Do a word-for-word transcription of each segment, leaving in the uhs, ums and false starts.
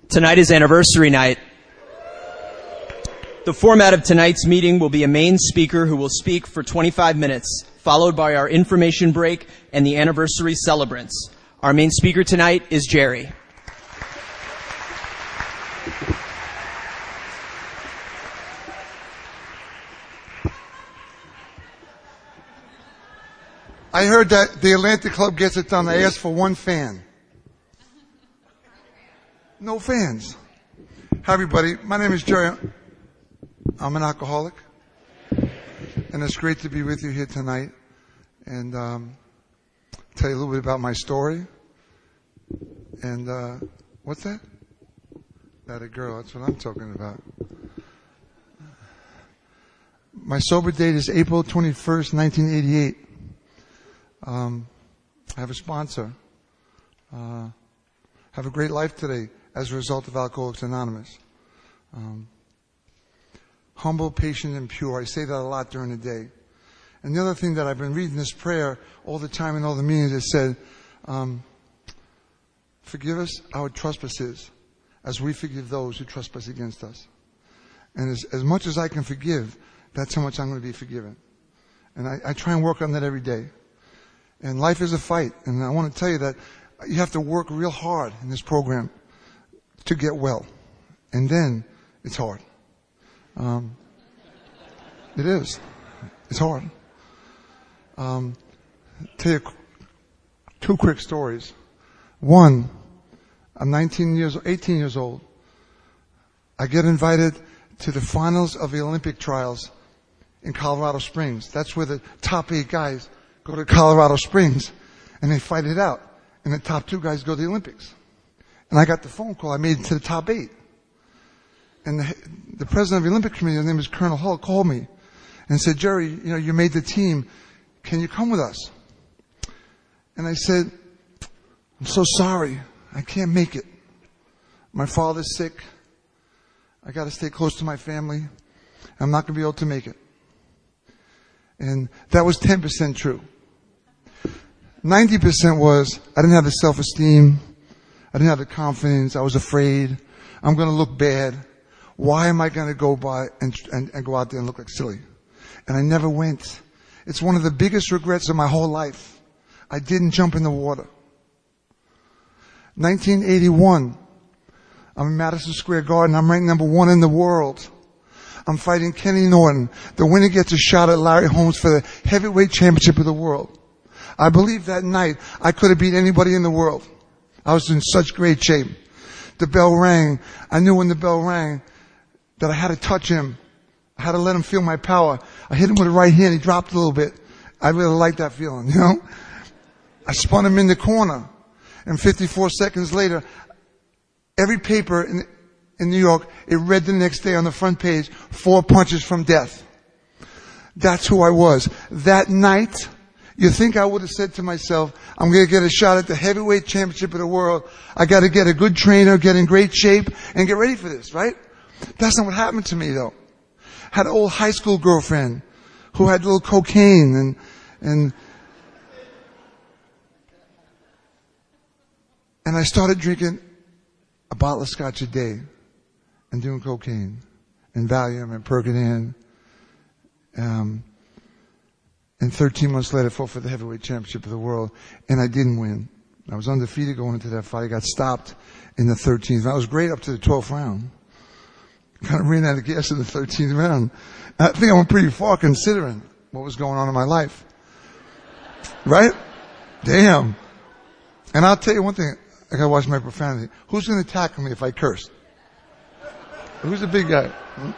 Tonight is anniversary night. The format of tonight's meeting will be a main speaker who will speak for twenty-five minutes, followed by our information break and the anniversary celebrants. Our main speaker tonight is Jerry. I heard that the Atlantic Club gets it done. I asked for one fan. No fans. Hi, everybody. My name is Jerry. I'm an alcoholic. And it's great to be with you here tonight. And um, tell you a little bit about my story. And uh, what's that? That a girl. That's what I'm talking about. My sober date is April twenty-first, nineteen eighty-eight. Um, I have a sponsor. Uh, have a great life today as a result of Alcoholics Anonymous. Um, humble, patient, and pure. I say that a lot during the day. And the other thing that I've been reading this prayer all the time in all the meetings, it said, um, forgive us our trespasses as we forgive those who trespass against us. And as, as much as I can forgive, that's how much I'm going to be forgiven. And I, I try and work on that every day. And life is a fight. And I want to tell you that you have to work real hard in this program to get well. And then it's hard. Um, it is. It's hard. Um, tell you two quick stories. One, I'm nineteen years, eighteen years old. I get invited to the finals of the Olympic trials in Colorado Springs. That's where the top eight guys go to Colorado Springs and they fight it out. And the top two guys go to the Olympics. And I got the phone call. I made it to the top eight. And the, the president of the Olympic Committee, his name is Colonel Hull, called me and said, Jerry, you know, you made the team. Can you come with us? And I said, I'm so sorry. I can't make it. My father's sick. I got to stay close to my family. I'm not going to be able to make it. And that was ten percent true. ninety percent was I didn't have the self-esteem. I didn't have the confidence. I was afraid. I'm going to look bad. Why am I going to go by and, and, and go out there and look like silly? And I never went. It's one of the biggest regrets of my whole life. I didn't jump in the water. nineteen eighty-one. I'm in Madison Square Garden. I'm ranked number one in the world. I'm fighting Kenny Norton. The winner gets a shot at Larry Holmes for the heavyweight championship of the world. I believe that night I could have beat anybody in the world. I was in such great shape. The bell rang. I knew when the bell rang that I had to touch him. I had to let him feel my power. I hit him with the right hand. He dropped a little bit. I really liked that feeling, you know. I spun him in the corner. And fifty-four seconds later, every paper in, in New York, it read the next day on the front page, four punches from death. That's who I was. That night, you think I would have said to myself, I'm going to get a shot at the heavyweight championship of the world. I got to get a good trainer, get in great shape, and get ready for this, right? That's not what happened to me, though. Had an old high school girlfriend who had a little cocaine and, and, and I started drinking a bottle of scotch a day and doing cocaine and Valium and Percodan. Um, and thirteen months later, I fought for the heavyweight championship of the world, and I didn't win. I was undefeated going into that fight. I got stopped in the thirteenth. I was great up to the twelfth round. Kind of ran out of gas in the thirteenth round. I think I went pretty far considering what was going on in my life. Right? Damn. And I'll tell you one thing. I gotta watch my profanity. Who's gonna tackle me if I curse? Who's the big guy?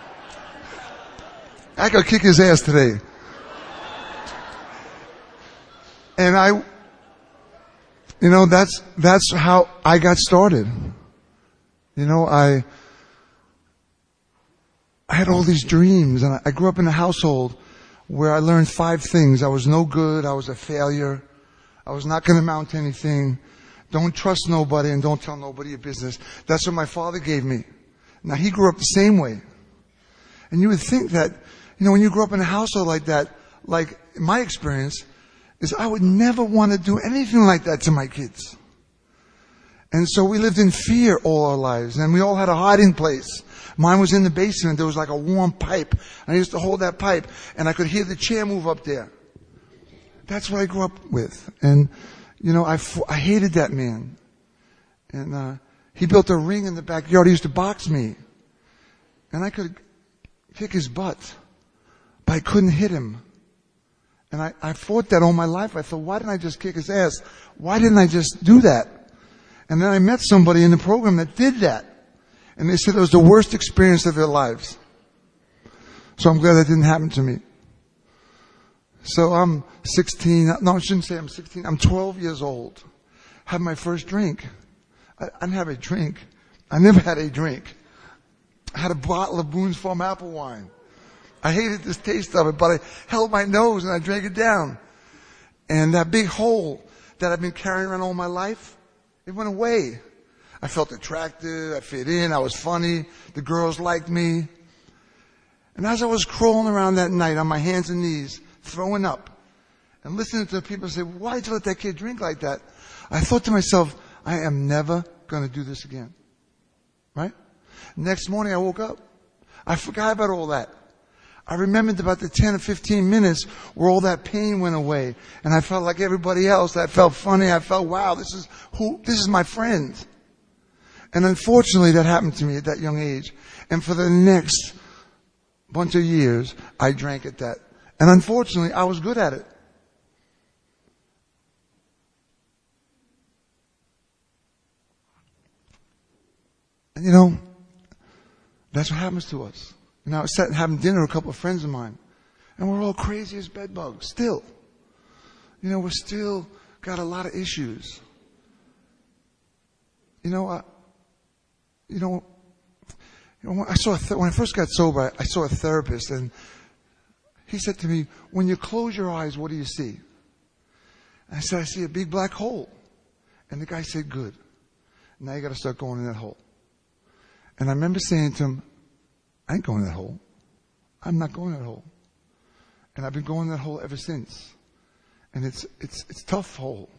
I gotta kick his ass today. And I, you know, that's, that's how I got started. You know, I, I had all these dreams, and I grew up in a household where I learned five things. I was no good. I was a failure. I was not going to amount to anything. Don't trust nobody and don't tell nobody your business. That's what my father gave me. Now, he grew up the same way. And you would think that, you know, when you grow up in a household like that, like my experience is I would never want to do anything like that to my kids. And so we lived in fear all our lives, and we all had a hiding place. Mine was in the basement. There was like a warm pipe. I used to hold that pipe, and I could hear the chair move up there. That's what I grew up with. And, you know, I, I hated that man. And uh, he built a ring in the backyard. He used to box me. And I could kick his butt, but I couldn't hit him. And I, I fought that all my life. I thought, why didn't I just kick his ass? Why didn't I just do that? And then I met somebody in the program that did that. And they said it was the worst experience of their lives. So I'm glad that didn't happen to me. So I'm sixteen. No, I shouldn't say I'm sixteen. I'm twelve years old. Had my first drink. I, I didn't have a drink. I never had a drink. I had a bottle of Boone's Farm apple wine. I hated the taste of it, but I held my nose and I drank it down. And that big hole that I've been carrying around all my life, it went away. I felt attractive. I fit in. I was funny. The girls liked me. And as I was crawling around that night on my hands and knees, throwing up, and listening to people say, why did you let that kid drink like that? I thought to myself, I am never going to do this again. Right? Next morning I woke up. I forgot about all that. I remembered about the ten or fifteen minutes where all that pain went away. And I felt like everybody else. I felt funny. I felt, wow, this is who, this is my friend. And unfortunately that happened to me at that young age. And for the next bunch of years, I drank at that. And unfortunately, I was good at it. And you know, that's what happens to us. And I was sitting having dinner with a couple of friends of mine. And we're all crazy as bedbugs, still. You know, we're still got a lot of issues. You know, I, you know, you know, I saw a th- when I first got sober, I, I saw a therapist, and he said to me, when you close your eyes, what do you see? And I said, I see a big black hole. And the guy said, good. Now you got to start going in that hole. And I remember saying to him, I ain't going in that hole. I'm not going in that hole. And I've been going in that hole ever since. And it's it's it's a tough hole.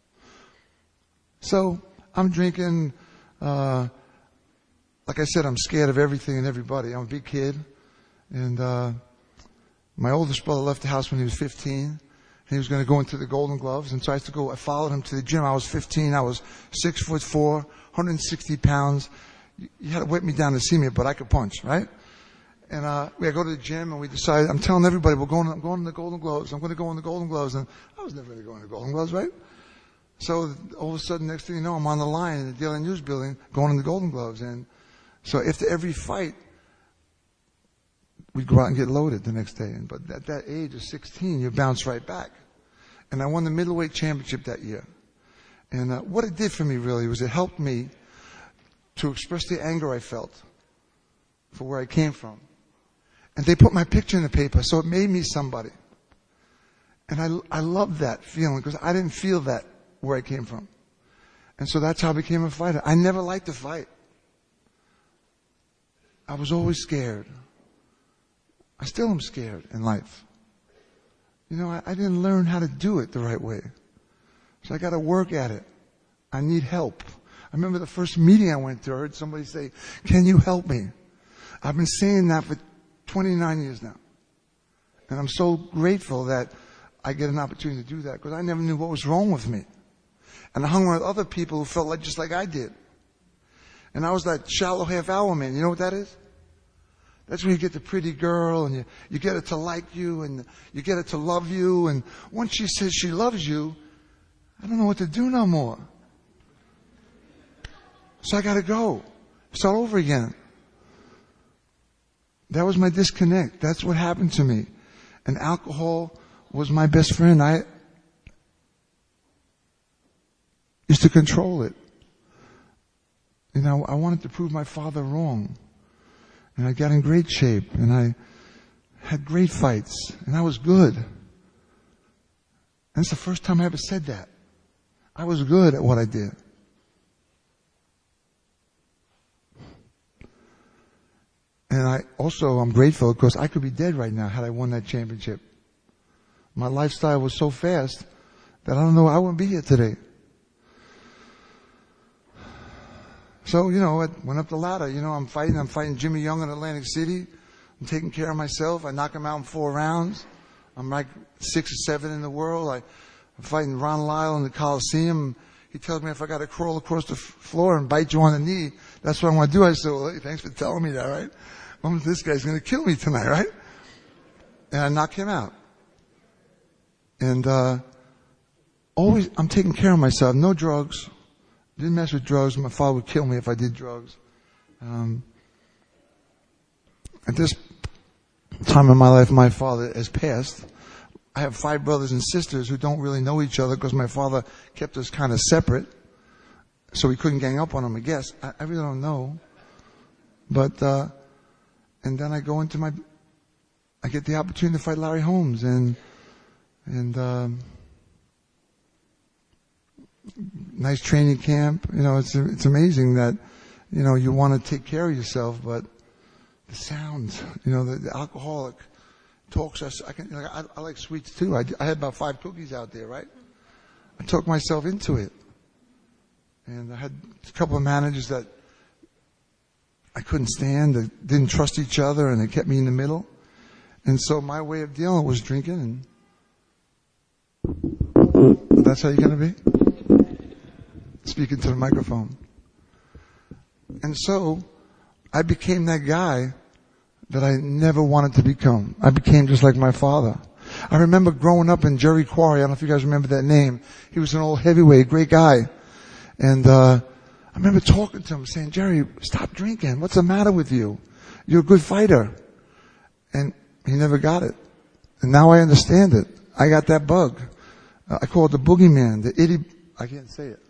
So I'm drinking. Uh, like I said, I'm scared of everything and everybody. I'm a big kid, and uh, my oldest brother left the house when he was fifteen. He was going to go into the Golden Gloves, and so I used to go. I followed him to the gym. I was fifteen. I was six foot four, one hundred sixty pounds. You had to whip me down to see me, but I could punch, right? And uh, we go to the gym, and we decided. I'm telling everybody we're going. I'm going to the Golden Gloves. I'm going to go in the Golden Gloves, and I was never going to go in the Golden Gloves, right? So all of a sudden, next thing you know, I'm on the line in the Daily News building, going in the Golden Gloves, and so after every fight, we'd go out and get loaded the next day. And but at that age of sixteen, you bounce right back. And I won the middleweight championship that year. And uh, what it did for me really was it helped me to express the anger I felt for where I came from. And they put my picture in the paper, so it made me somebody. And I, I loved that feeling because I didn't feel that where I came from. And so that's how I became a fighter. I never liked to fight. I was always scared. I still am scared in life. You know, I, I didn't learn how to do it the right way. So I got to work at it. I need help. I remember the first meeting I went to, I heard somebody say, can you help me? I've been saying that for twenty-nine years now. And I'm so grateful that I get an opportunity to do that because I never knew what was wrong with me. And I hung around with other people who felt like just like I did. And I was that shallow half hour man. You know what that is? That's when you get the pretty girl and you, you get her to like you and you get her to love you. And once she says she loves you, I don't know what to do no more. So I got to go. Start over again. That was my disconnect. That's what happened to me. And alcohol was my best friend. I used to control it. You know, I wanted to prove my father wrong. And I got in great shape. And I had great fights. And I was good. And it's the first time I ever said that. I was good at what I did. And I also, I'm grateful because I could be dead right now had I won that championship. My lifestyle was so fast that I don't know, I wouldn't be here today. So, you know, I went up the ladder. You know, I'm fighting. I'm fighting Jimmy Young in Atlantic City. I'm taking care of myself. I knock him out in four rounds. I'm like six or seven in the world. I, I'm fighting Ron Lyle in the Coliseum. He tells me if I got to crawl across the f- floor and bite you on the knee, that's what I want to do. I said, well, hey, thanks for telling me that, right? Well, this guy's going to kill me tonight, right? And I knock him out. And uh always, I'm taking care of myself. No drugs. Didn't mess with drugs. My father would kill me if I did drugs. Um, at this time in my life, my father has passed. I have five brothers and sisters who don't really know each other because my father kept us kind of separate. So we couldn't gang up on them, I guess. I, I really don't know. But, uh, and then I go into my, I get the opportunity to fight Larry Holmes and, and, um, nice training camp. You know, it's, it's amazing that, you know, you want to take care of yourself, but the sounds, you know, the, the alcoholic talks us. I can, like, I, I like sweets too. I, I had about five cookies out there, right? I talked myself into it. And I had a couple of managers that I couldn't stand, that didn't trust each other, and they kept me in the middle. And so my way of dealing was drinking, and that's how you're going to be? Speaking to the microphone. And so I became that guy that I never wanted to become. I became just like my father. I remember growing up in Jerry Quarry. I don't know if you guys remember that name. He was an old heavyweight, great guy. And uh I remember talking to him, saying, Jerry, stop drinking. What's the matter with you? You're a good fighter. And he never got it. And now I understand it. I got that bug. Uh, I call it the boogeyman, the itty... I can't say it.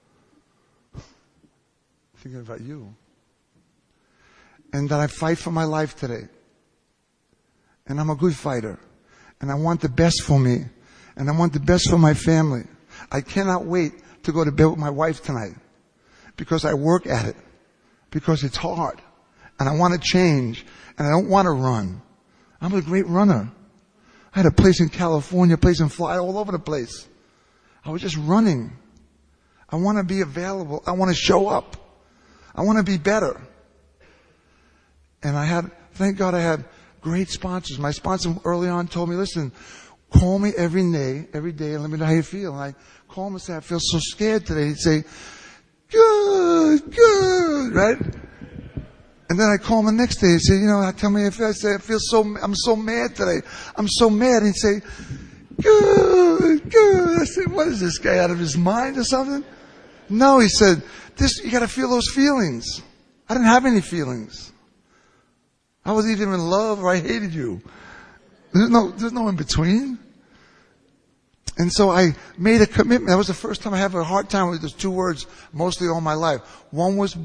Thinking about you. And that I fight for my life today. And I'm a good fighter. And I want the best for me. And I want the best for my family. I cannot wait to go to bed with my wife tonight. Because I work at it. Because it's hard. And I want to change. And I don't want to run. I'm a great runner. I had a place in California, a place in Florida, all over the place. I was just running. I want to be available. I want to show up. I want to be better. And I had, thank God I had great sponsors. My sponsor early on told me, listen, call me every day, every day and let me know how you feel. And I call him and say, I feel so scared today. He'd say, good, good, right? And then I call him the next day and say, you know, I tell me if I say I feel so, I'm so mad today. I'm so mad. He'd say, good, good. I said, what is this guy out of his mind or something? No, he said, this, you gotta feel those feelings. I didn't have any feelings. I was either in love or I hated you. There's no, there's no in between. And so I made a commitment. That was the first time I had a hard time with those two words mostly all my life. One was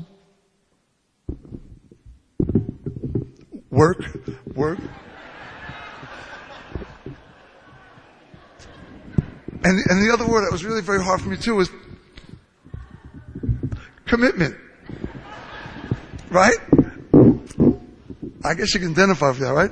work, work. And, and the other word that was really very hard for me too was commitment. Right? I guess you can identify with that, right?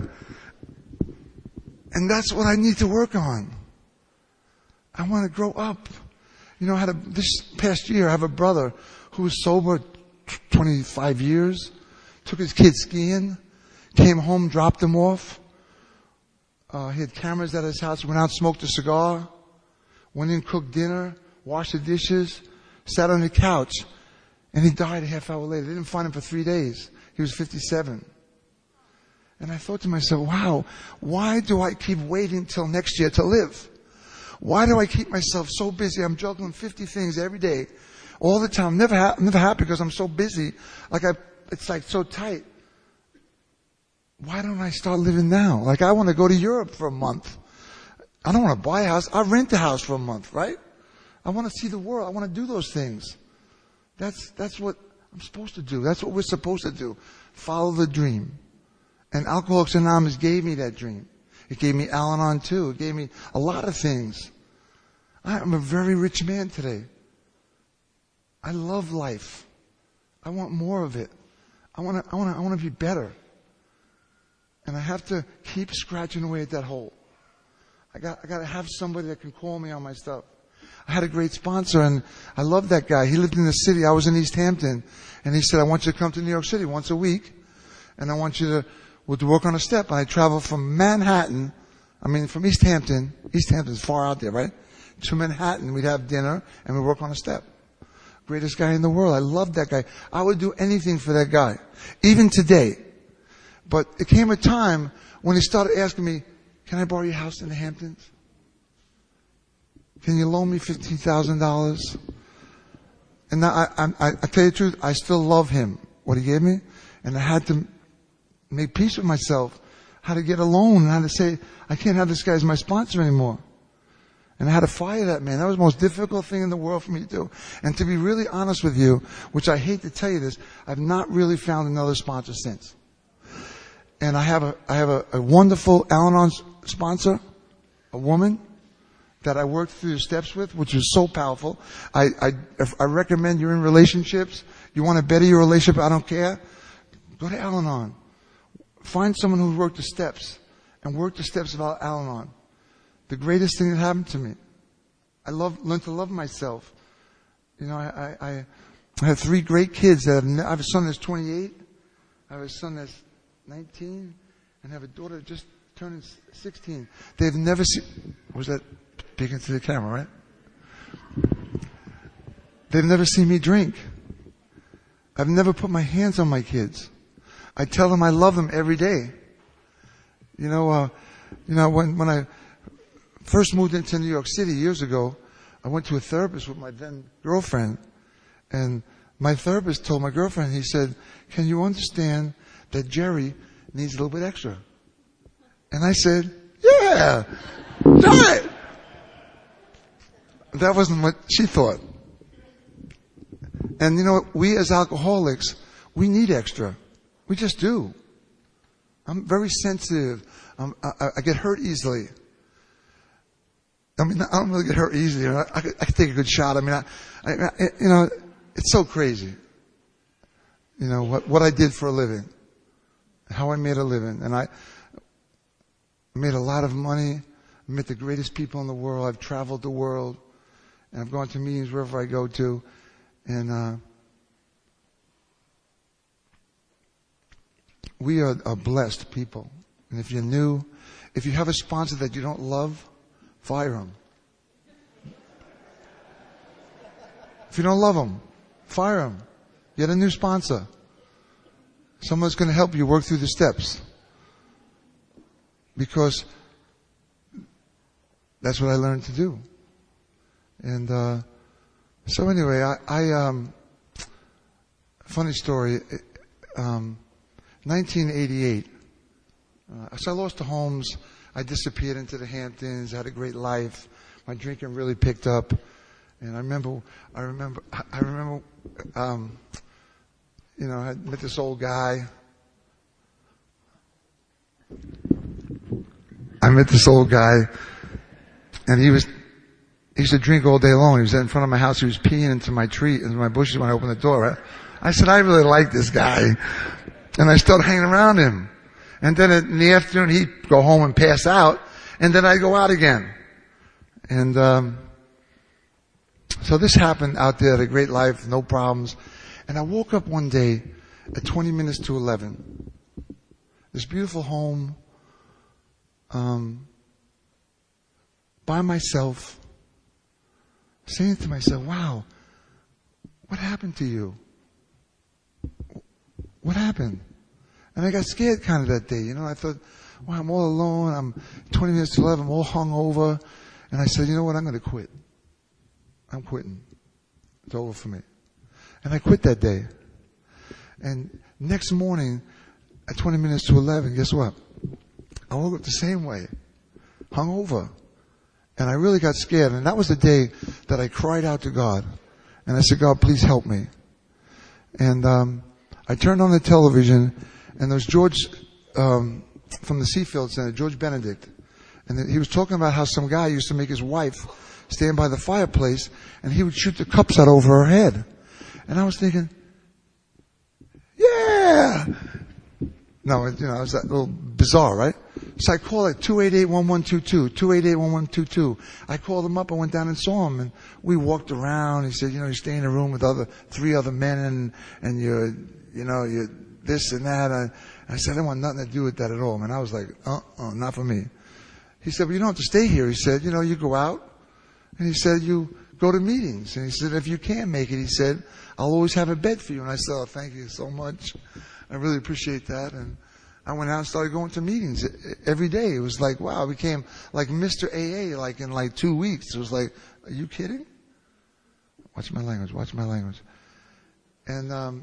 And that's what I need to work on. I want to grow up. You know, I had a, this past year, I have a brother who was sober twenty-five years, took his kids skiing, came home, dropped them off. Uh, he had cameras at his house, went out, smoked a cigar, went in, cooked dinner, washed the dishes, sat on the couch, and he died a half hour later. They didn't find him for three days. He was fifty-seven. And I thought to myself, wow, why do I keep waiting till next year to live? Why do I keep myself so busy? I'm juggling fifty things every day, all the time. Never, ha- never happy because I'm so busy. Like I, it's like so tight. Why don't I start living now? Like I want to go to Europe for a month. I don't want to buy a house. I rent a house for a month, right? I want to see the world. I want to do those things. That's, that's what I'm supposed to do. That's what we're supposed to do. Follow the dream. And Alcoholics Anonymous gave me that dream. It gave me Al-Anon too. It gave me a lot of things. I'm a very rich man today. I love life. I want more of it. I want to, I want to, I want to be better. And I have to keep scratching away at that hole. I got, I got to have somebody that can call me on my stuff. I I had a great sponsor, and I loved that guy. He lived in the city. I was in East Hampton, and he said, I want you to come to New York City once a week, and I want you to, well, to work on a step. And I traveled from Manhattan, I mean, from East Hampton. East Hampton's far out there, right? To Manhattan. We'd have dinner, and we'd work on a step. Greatest guy in the world. I loved that guy. I would do anything for that guy, even today. But it came a time when he started asking me, can I borrow your house in the Hamptons? Can you loan me fifteen thousand dollars? And now, I, I, I tell you the truth, I still love him, what he gave me. And I had to make peace with myself, how to get a loan, and how to say, I can't have this guy as my sponsor anymore. And I had to fire that man. That was the most difficult thing in the world for me to do. And to be really honest with you, which I hate to tell you this, I've not really found another sponsor since. And I have a, I have a, a wonderful Al-Anon sponsor, a woman that I worked through the steps with, which was so powerful. I, I, I recommend you're in relationships, you want to better your relationship, I don't care. Go to Al-Anon. Find someone who worked the steps and work the steps of Al-Anon. The greatest thing that happened to me. I love, learned to love myself. You know, I, I, I have three great kids that have, ne- I have a son that's twenty-eight. I have a son that's nineteen. And I have a daughter that just turned sixteen. They've never seen, was that big into the camera, right? They've never seen me drink. I've never put my hands on my kids. I tell them I love them every day. You know, uh, you know, when, when I first moved into New York City years ago, I went to a therapist with my then girlfriend, and my therapist told my girlfriend, he said, can you understand that Jerry needs a little bit extra? And I said, yeah, try it. That wasn't what she thought. And you know, we as alcoholics, we need extra. We just do. I'm very sensitive. I'm, I, I get hurt easily. I mean, I don't really get hurt easily. I, I, I can take a good shot. I mean, I, I, I, you know, it's so crazy. You know, what, what I did for a living. How I made a living. And I made a lot of money. I met the greatest people in the world. I've traveled the world. And I've gone to meetings wherever I go to. And, uh, we are, are blessed people. And if you're new, if you have a sponsor that you don't love, fire him. If you don't love him, fire him. Get a new sponsor. Someone's going to help you work through the steps. Because that's what I learned to do. And, uh, so anyway, I, I, um, funny story, um, nineteen eighty-eight, uh, so I lost the homes. I disappeared into the Hamptons. I had a great life. My drinking really picked up. And I remember, I remember, I remember, um, you know, I met this old guy. I met this old guy, and he was, he used to drink all day long. He was in front of my house. He was peeing into my tree, into my bushes when I opened the door. Right? I said, I really like this guy. And I started hanging around him. And then in the afternoon, he'd go home and pass out. And then I'd go out again. And, um, so this happened out there, had a great life, no problems. And I woke up one day at twenty minutes to eleven. This beautiful home, um, by myself, saying to myself, wow, what happened to you? What happened? And I got scared kind of that day, you know. I thought, wow, I'm all alone. I'm twenty minutes to eleven. I'm all hungover. And I said, you know what? I'm going to quit. I'm quitting. It's over for me. And I quit that day. And next morning, at twenty minutes to eleven, guess what? I woke up the same way. Hungover. And I really got scared. And that was the day that I cried out to God. And I said, God, please help me. And um I turned on the television, and there was George um, from the Seafield Center, George Benedict. And he was talking about how some guy used to make his wife stand by the fireplace, and he would shoot the cups out over her head. And I was thinking, yeah! No, you know, it was that little bizarre, right? So I called at two eight eight, one one two two, two eight eight, one one two two. I called him up, I went down and saw him, and we walked around. He said, you know, you stay in a room with other, three other men, and, and you're, you know, you're this and that. I, I said, I didn't want nothing to do with that at all, man. I was like, uh-uh, not for me. He said, well, you don't have to stay here. He said, you know, you go out, and he said, you go to meetings. And he said, if you can't make it, he said, I'll always have a bed for you. And I said, oh, thank you so much. I really appreciate that. And I went out and started going to meetings every day. It was like, wow, I became like Mister A A like in like two weeks. It was like, are you kidding? Watch my language, watch my language. And um,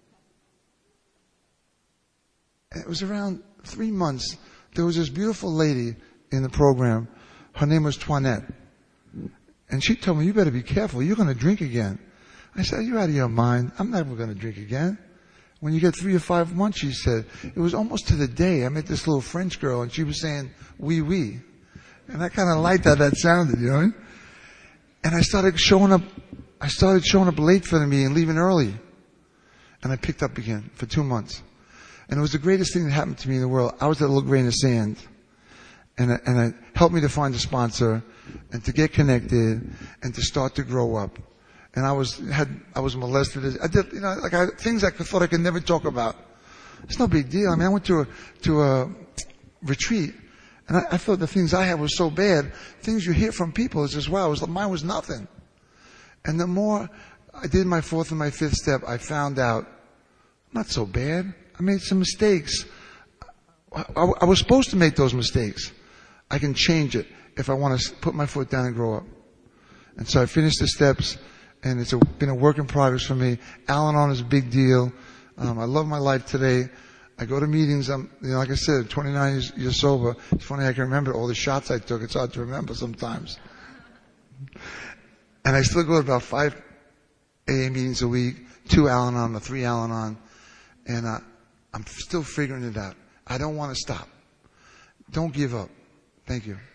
it was around three months. There was this beautiful lady in the program. Her name was Toinette. And she told me, you better be careful. You're going to drink again. I said, are you out of your mind? I'm never going to drink again. When you get three or five months, she said, it was almost to the day. I met this little French girl, and she was saying, oui, oui. And I kind of liked how that sounded, you know? And I started showing up, I started showing up late for the meeting and leaving early. And I picked up again for two months. And it was the greatest thing that happened to me in the world. I was that little grain of sand. And it, and it helped me to find a sponsor and to get connected and to start to grow up. And I was, had, I was molested. I did, you know, like I, things I thought I could never talk about. It's no big deal. I mean, I went to a, to a retreat, and I, I thought the things I had were so bad. Things you hear from people is just, wow, it was, mine was nothing. And the more I did my fourth and my fifth step, I found out, not so bad. I made some mistakes. I, I, I was supposed to make those mistakes. I can change it if I want to put my foot down and grow up. And so I finished the steps. And it's a, been a work in progress for me. Al-Anon is a big deal. Um, I love my life today. I go to meetings. I'm, you know, like I said, twenty-nine years, years sober. It's funny I can remember all the shots I took. It's hard to remember sometimes. And I still go to about five A A meetings a week, two Al-Anon, or three Al-Anon. And uh, I'm still figuring it out. I don't want to stop. Don't give up. Thank you.